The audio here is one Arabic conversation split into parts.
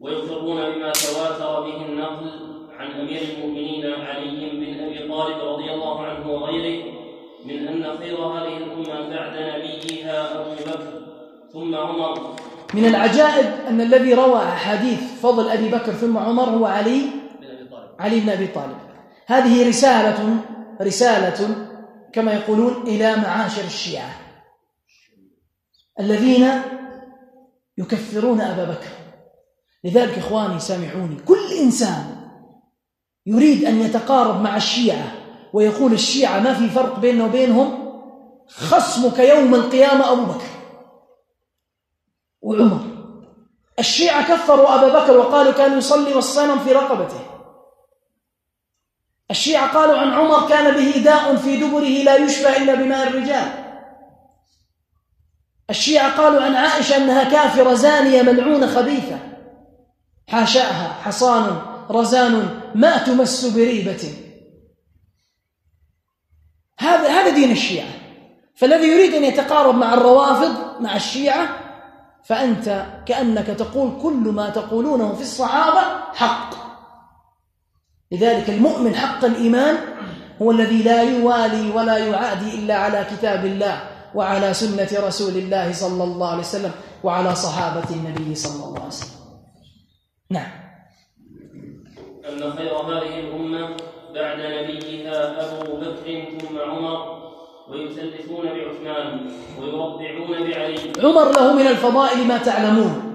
ويقرون بما تواتر به النقل عن أمير المؤمنين علي بن أبي طالب رضي الله عنه وغيره من أن خير هذه الأمة بعد نبيها أبو بكر ثم عمر. من العجائب أن الذي روى أحاديث فضل أبي بكر ثم عمر هو علي بن أبي طالب. هذه رسالة كما يقولون إلى معاشر الشيعة الذين يكفرون أبا بكر. لذلك إخواني سامحوني، كل إنسان يريد أن يتقارب مع الشيعة ويقول الشيعة ما في فرق بيننا وبينهم، خصمك يوم القيامة أبو بكر وعمر. الشيعة كفروا أبا بكر وقالوا كان يصلي والصنم في رقبته. الشيعة قالوا عن عمر كان به داء في دبره لا يشفى إلا بماء الرجال. الشيعة قالوا عن عائشة أنها كافرة زانية ملعونة خبيثة، حاشاها حصان رزان ما تمس بريبة. هذا دين الشيعة. فالذي يريد أن يتقارب مع الروافض مع الشيعة فأنت كأنك تقول كل ما تقولونه في الصحابة حق. لذلك المؤمن حق الإيمان هو الذي لا يوالي ولا يعادي إلا على كتاب الله وعلى سنة رسول الله صلى الله عليه وسلم وعلى صحابة النبي صلى الله عليه وسلم. نعم. أن خير هذه الأمة بعد نبيها أبو بكر ثم عمر، ويثلثون بعثمان ويربعون بعلي. عمر له من الفضائل ما تعلمون.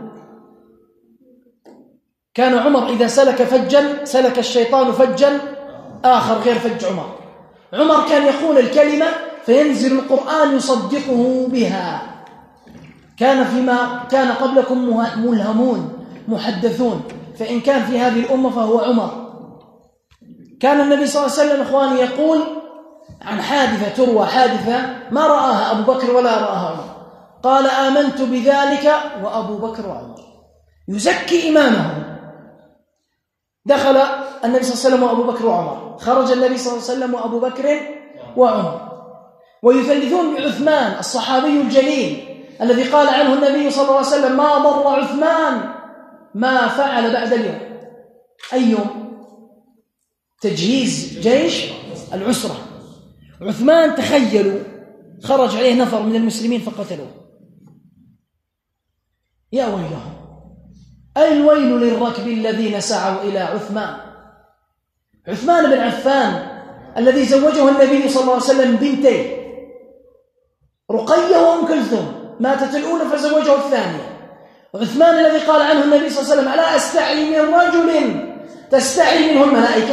كان عمر إذا سلك فجا سلك الشيطان فجا آخر غير فج عمر. عمر كان يقول الكلمة فينزل القرآن يصدقه بها. كان فيما كان قبلكم ملهمون محدثون، فإن كان في هذه الأمة فهو عمر. كان النبي صلى الله عليه وسلم إخواني يقول عن حادثة تروى، حادثة ما رآها أبو بكر ولا رآها عمر، قال آمنت بذلك وأبو بكر وعمر، يزكي إمامهم. دخل النبي صلى الله عليه وسلم وأبو بكر وعمر، خرج النبي صلى الله عليه وسلم وأبو بكر وعمر، ويثلثون بعثمان الصحابي الجليل الذي قال عنه النبي صلى الله عليه وسلم ما ضر عثمان ما فعل بعد اليوم. أي يوم؟ تجهيز جيش العسرة. عثمان تخيلوا خرج عليه نفر من المسلمين فقتلوه. يا ويلهم، أي الويل للركب الذين سعوا إلى عثمان. عثمان بن عفان الذي زوجه النبي صلى الله عليه وسلم بنتين، رقية وأم كلثوم، ماتت الأولى فزوجه الثانية. عثمان الذي قال عنه النبي صلى الله عليه وسلم ألا أستحي من رجل تستحي منه الملائكة.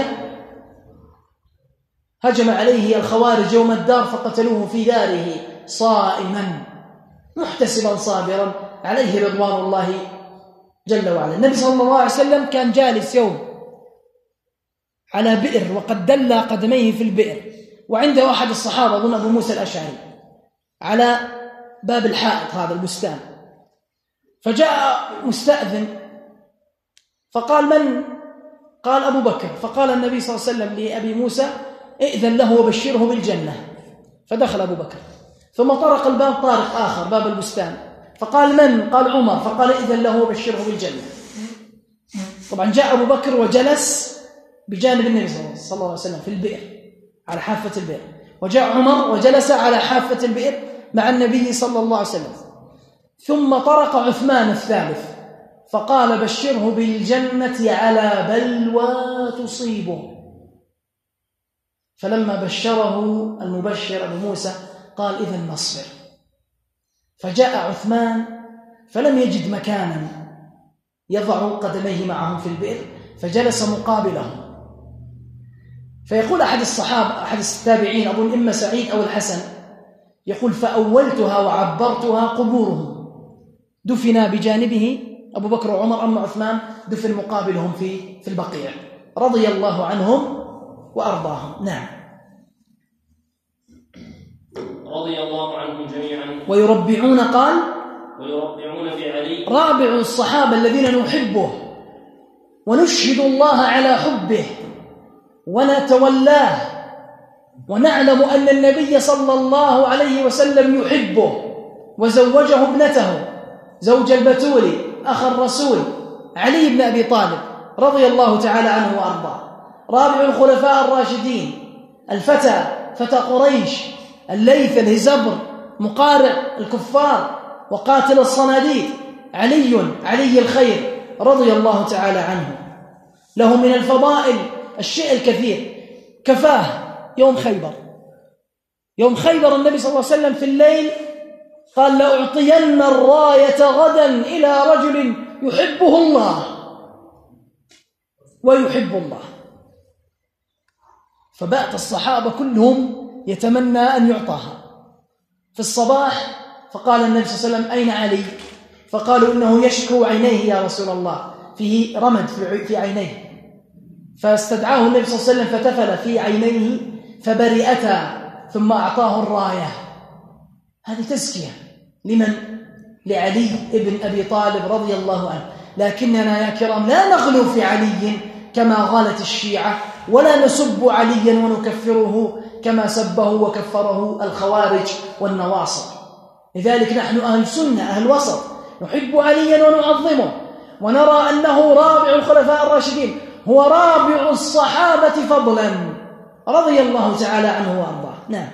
هجم عليه الخوارج يوم الدار فقتلوه في داره صائما محتسبا صابرا عليه رضوان الله جل وعلا. النبي صلى الله عليه وسلم كان جالس يوم على بئر وقد دل قدميه في البئر، وعنده أحد الصحابة أظن أبو موسى الأشعري على باب الحائط هذا البستان، فجاء مستأذن فقال من؟ قال أبو بكر. فقال النبي صلى الله عليه وسلم لأبي موسى ائذن له وبشره بالجنة. فدخل أبو بكر، ثم طرق الباب طارق آخر باب البستان، فقال من؟ قال عمر. فقال ائذن له وبشره بالجنة. طبعا جاء أبو بكر وجلس بجانب النبي صلى الله عليه وسلم في البئر على حافة البئر، وجاء عمر وجلس على حافة البئر مع النبي صلى الله عليه وسلم. ثم طرق عثمان الثالث فقال بشره بالجنة على بلوى تصيبه. فلما بشره المبشر أبو موسى قال إذن نصبر. فجاء عثمان فلم يجد مكانا يضع قدميه معهم في البئر فجلس مقابلهم. فيقول أحد الصحابة أحد التابعين أظن إما سعيد أو الحسن يقول فأولتها وعبرتها قبورهم، دفنا بجانبه أبو بكر وعمر، أما عثمان دفن مقابلهم في البقيع رضي الله عنهم وأرضاهم. نعم. رضي الله عنهم جميعا. ويربعون قال ويربعون بعلي، رابع الصحابة الذين نحبه ونشهد الله على حبه ونتولاه ونعلم أن النبي صلى الله عليه وسلم يحبه وزوجه ابنته زوج البتول أخ الرسول علي بن أبي طالب رضي الله تعالى عنه وأرضاه، رابع الخلفاء الراشدين، فتى قريش، الليث الهزبر، مقارع الكفار وقاتل الصناديد، علي الخير رضي الله تعالى عنه. له من الفضائل الشيء الكثير. كفاه يوم خيبر النبي صلى الله عليه وسلم في الليل قال: لأعطين الراية غدا إلى رجل يحبه الله ويحب الله. فبات الصحابة كلهم يتمنى أن يعطاها. في الصباح فقال النبي صلى الله عليه وسلم: أين علي؟ فقالوا: إنه يشكو عينيه يا رسول الله، فيه رمد في عينيه. فاستدعاه النبي صلى الله عليه وسلم فتفل في عينيه فبرئتا، ثم أعطاه الراية. هذه تزكية لمن؟ لعلي بن أبي طالب رضي الله عنه. لكننا يا كرام لا نغلو في علي كما غالت الشيعة، ولا نسب عليا ونكفره كما سبه وكفره الخوارج والنواصر. لذلك نحن أهل سنة، أهل وسط، نحب عليا ونعظمه، ونرى أنه رابع الخلفاء الراشدين، هو رابع الصحابة فضلا رضي الله تعالى عنه وأرضاه. نعم.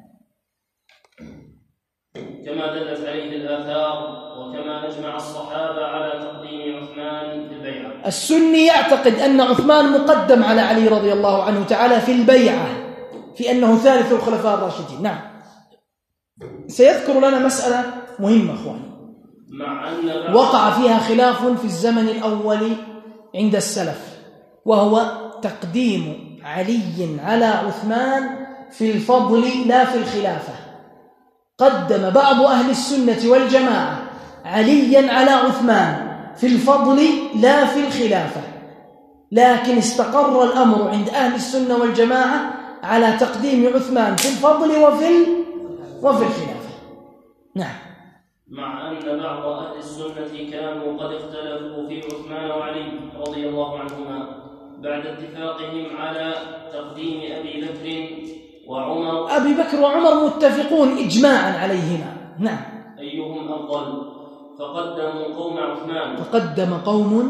كما دلت عليه الآثار، وكما أجمع الصحابة على تقديم عثمان في البيعة. السني يعتقد أن عثمان مقدم على علي رضي الله عنه تعالى في البيعة، في أنه ثالث الخلفاء الراشدين. نعم. سيذكر لنا مسألة مهمة أخواني، مع أن وقع فيها خلاف في الزمن الأول عند السلف، وهو تقديم علي على عثمان في الفضل لا في الخلافة. قدم بعض أهل السنة والجماعة عليا على عثمان في الفضل لا في الخلافة، لكن استقر الأمر عند أهل السنة والجماعة على تقديم عثمان في الفضل وفي الخلافة. نعم. مع أن بعض أهل السنة كانوا قد اختلفوا في عثمان وعلي رضي الله عنهما بعد اتفاقهم على تقديم أبي بكر وعمر متفقون إجماعا عليهما. نعم. أيهم أفضل؟ فقدم قوم عثمان. فقدم قوم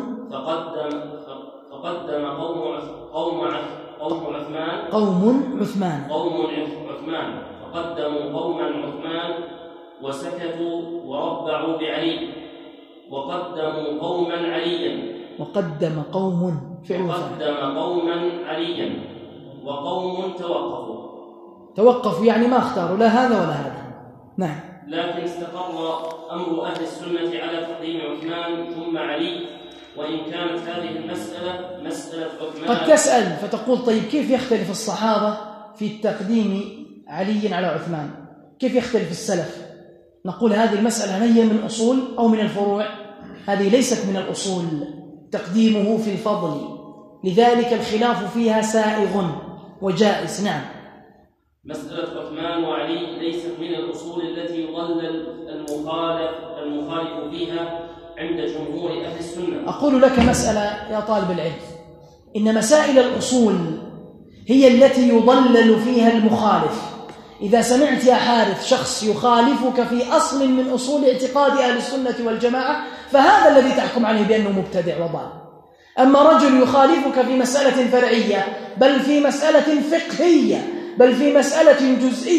عثمان فقدموا قوما عثمان وسكتوا وربعوا بعلي، وقدموا قوما عليا. وقدم قوما عليا وقوم توقفوا يعني ما اختاروا لا هذا ولا هذا. نعم. لكن استقر أمر أهل السنة على تقديم عثمان ثم علي، وإن كانت هذه المسألة مسألة عثمان. قد تسأل فتقول: طيب كيف يختلف الصحابة في تقديم علي على عثمان؟ كيف يختلف السلف؟ نقول هذه المسألة هي من أصول أو من الفروع؟ هذه ليست من الأصول، تقديمه في الفضل، لذلك الخلاف فيها سائغ وجائز. نعم. مسألة عثمان وعلي ليست من الأصول التي يضلل المخالف فيها عند جمهور أهل السنة. أقول لك مسألة يا طالب العلم، إن مسائل الأصول هي التي يضلل فيها المخالف. إذا سمعت يا حارث شخص يخالفك في أصل من أصول اعتقاد أهل السنة والجماعة، فهذا الذي تحكم عليه بأنه مبتدع وضال. أما رجل يخالفك في مسألة فرعية، بل في مسألة فقهية، بل في مسألة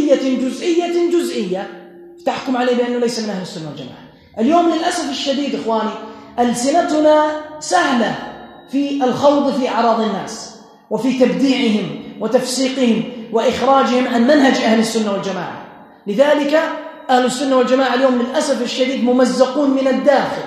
جزئية، تحكم عليه بأنه ليس من أهل السنة والجماعة. اليوم للأسف الشديد إخواني ألسنتنا سهلة في الخوض في أعراض الناس وفي تبديعهم وتفسيقهم وإخراجهم عن منهج أهل السنة والجماعة. لذلك أهل السنة والجماعة اليوم للأسف الشديد ممزقون من الداخل،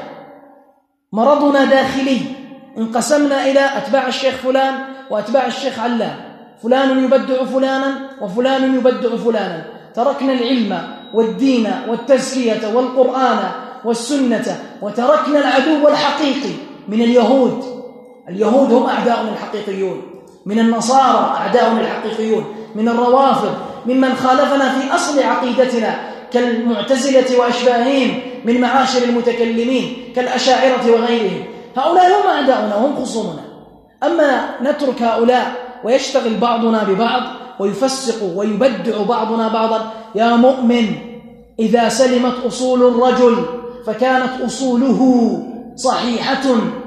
مرضنا داخلي، انقسمنا إلى أتباع الشيخ فلان وأتباع الشيخ علان، فلان يبدع فلانا وفلان يبدع فلانا. تركنا العلم والدين والتزكية والقرآن والسنة، وتركنا العدو الحقيقي من اليهود هم أعداؤنا الحقيقيون، من النصارى أعداؤنا الحقيقيون، من الروافض، ممن خالفنا في أصل عقيدتنا كالمعتزلة وأشباههم من معاشر المتكلمين كالأشاعرة وغيرهم. هؤلاء هم أعداؤنا وهم خصومنا. أما نترك هؤلاء ويشتغل بعضنا ببعض ويفسق ويبدع بعضنا بعضا، يا مؤمن إذا سلمت أصول الرجل فكانت أصوله صحيحة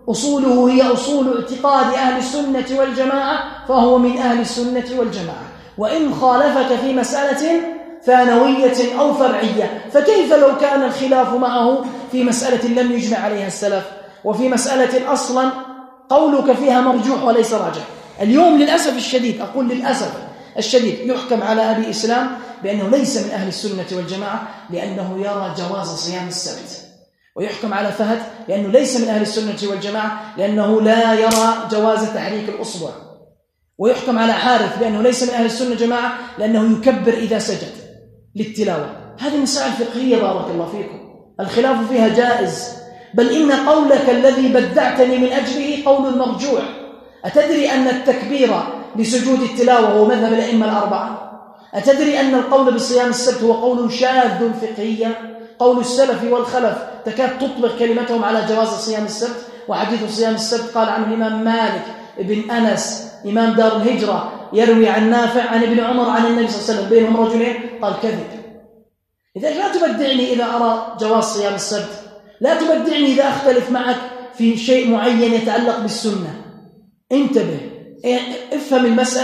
أصوله هي أصول اعتقاد أهل السنة والجماعة فهو من أهل السنة والجماعة. وإن خالفك في مسألة ثانوية أو فرعية، فكيف لو كان الخلاف معه في مسألة لم يجمع عليها السلف، وفي مسألة أصلا قولك فيها مرجوح وليس راجح؟ اليوم للأسف الشديد، أقول للأسف الشديد، يحكم على أبي إسلام بأنه ليس من أهل السنة والجماعة لأنه يرى جواز صيام السبت، ويحكم على فهد لأنه ليس من أهل السنة والجماعة لأنه لا يرى جواز تحريك الأصبع، ويحكم على حارث بأنه ليس من أهل السنة والجماعة لأنه يكبر إذا سجد للتلاوة. هذه مسائل فقهية بارك الله فيكم، الخلاف فيها جائز، بل إن قولك الذي بدعتني من أجله قول مرجوع. أتدري أن التكبير بسجود التلاوة هو مذهب الأئمة الأربعة؟ أتدري أن القول بصيام السبت هو قول شاذ فقهيا؟ قول السلف والخلف تكاد تطلق كلمتهم على جواز صيام السبت. وحديث صيام السبت قال عنه الإمام مالك بن أنس إمام دار الهجرة يروي عن نافع عن ابن عمر عن النبي صلى الله عليه وسلم بينهم رجلين، قال كذب. إذا لا تبدعني إذا أرى جواز صيام السبت، لا تبدعني إذا أختلف معك في شيء معين يتعلق بالسنة. انتبه، افهم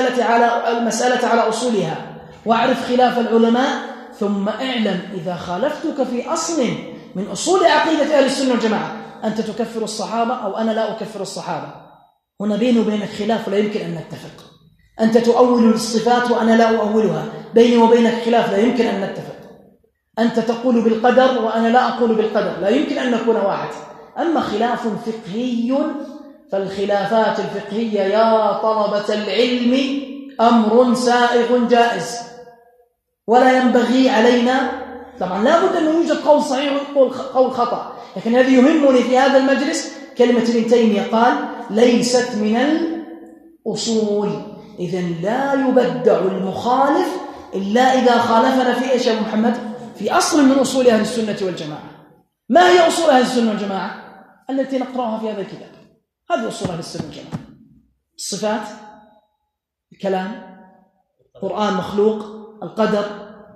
المسألة على أصولها، واعرف خلاف العلماء، ثم اعلم إذا خالفتك في أصل من أصول عقيدة أهل السنة والجماعة أنت تكفر الصحابة أو أنا لا أكفر الصحابة. هنا بيني وبينك خلاف ولا يمكن أن نتفق. أنت تؤول الصفات وأنا لا أؤولها، بيني وبينك خلاف لا يمكن أن نتفق. أنت تقول بالقدر وأنا لا أقول بالقدر، لا يمكن أن نكون واحد. أما خلاف فقهي فالخلافات الفقهية يا طلبة العلم أمر سائغ جائز، ولا ينبغي علينا، طبعا لا بد أن يوجد قول صحيح وقول خطأ، لكن الذي يهمني في هذا المجلس كلمة ابن تيمية قال ليست من الأصول. إذن لا يبدع المخالف إلا إذا خالفنا في إيش يا محمد؟ في أصل من أصول أهل السنة والجماعة. ما هي أصول أهل السنة والجماعة؟ التي نقرأها في هذا الكتاب، هذه أصول أهل السنة والجماعة: الصفات، الكلام، القرآن مخلوق، القدر،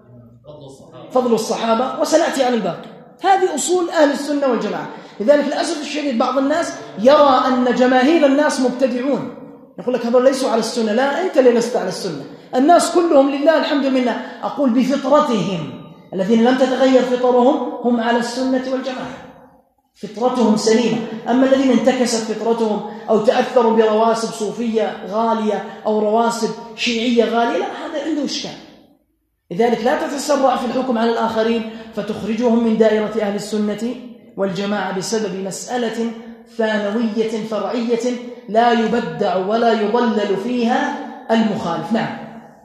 فضل الصحابة، وسنأتي على الباقي. هذه أصول أهل السنة والجماعة. لذلك للأسف الشديد بعض الناس يرى أن جماهير الناس مبتدعون، يقول لك هذول ليسوا على السنة. لا، أنت اللي لست على السنة، الناس كلهم لله الحمد لله، أقول بفطرتهم الذين لم تتغير فطرهم هم على السنة والجماعة، فطرتهم سليمة. أما الذين انتكست فطرتهم أو تأثروا برواسب صوفية غالية أو رواسب شيعية غالية، لا، هذا عنده إشكال. لذلك لا تتسرع في الحكم على الآخرين فتخرجهم من دائرة أهل السنة والجماعة بسبب مسألة ثانوية فرعية لا يبدع ولا يضلل فيها المخالف. نعم.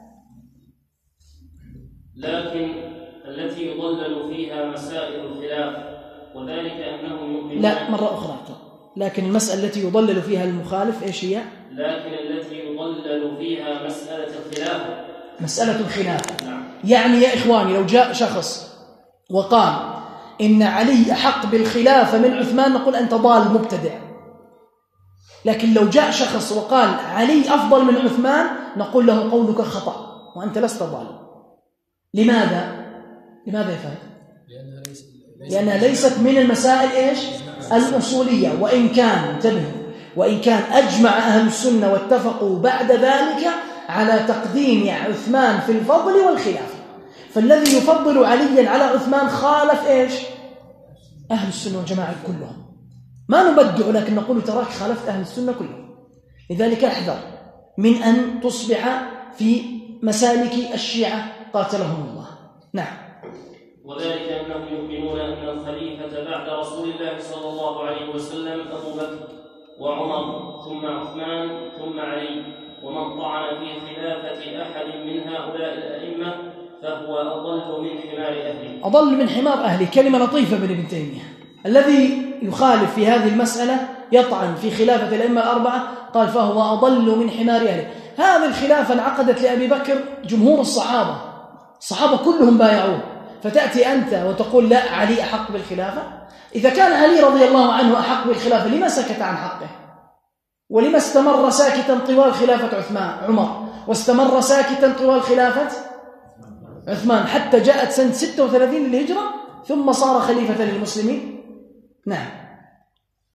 لكن التي يضلل فيها مسائل الخلاف، وذلك أنهم يؤمنون. لا، مرة أخرى. لكن المسألة التي يضلل فيها المخالف إيش هي؟ لكن التي يضلل فيها مسألة الخلاف، مسألة الخلاف. نعم. يعني يا إخواني لو جاء شخص وقال إن علي أحق بالخلافة من عثمان نقول أنت ضال مبتدع. لكن لو جاء شخص وقال علي أفضل من عثمان نقول له قولك خطأ وأنت لست ضال. لماذا يا فهد؟ لأنها ليست من المسائل إيش؟ الأصولية. وإن كان أجمع أهل السنة واتفقوا بعد ذلك على تقديم عثمان في الفضل والخلافة، فالذي يفضل عليا على عثمان خالف إيش؟ أهل السنة والجماعة كلهم. ما نبدع لكن نقول تراك خالفت أهل السنة كلهم. لذلك احذر من أن تصبح في مسالك الشيعة قاتلهم الله. نعم. وذلك أنهم يؤمنون أن الخليفة بعد رسول الله صلى الله عليه وسلم أبو بكر وعمر ثم عثمان ثم علي، ومن طعن في خلافة أحد من هؤلاء الأئمة فهو أضل من حمار أهله. أضل من حمار أهله كلمة لطيفة من ابن تيمية. الذي يخالف في هذه المسألة يطعن في خلافة الأئمة الأربعة قال فهو أضل من حمار أهله. هذه الخلافة انعقدت لأبي بكر جمهور الصحابة كلهم بايعوه، فتأتي أنت وتقول لا علي أحق بالخلافة. إذا كان علي رضي الله عنه أحق بالخلافة لما سكت عن حقه؟ ولما استمر ساكتا طوال خلافة عمر، واستمر ساكتا طوال خلافة عثمان حتى جاءت سنة 36 للهجرة ثم صار خليفة للمسلمين؟ نعم.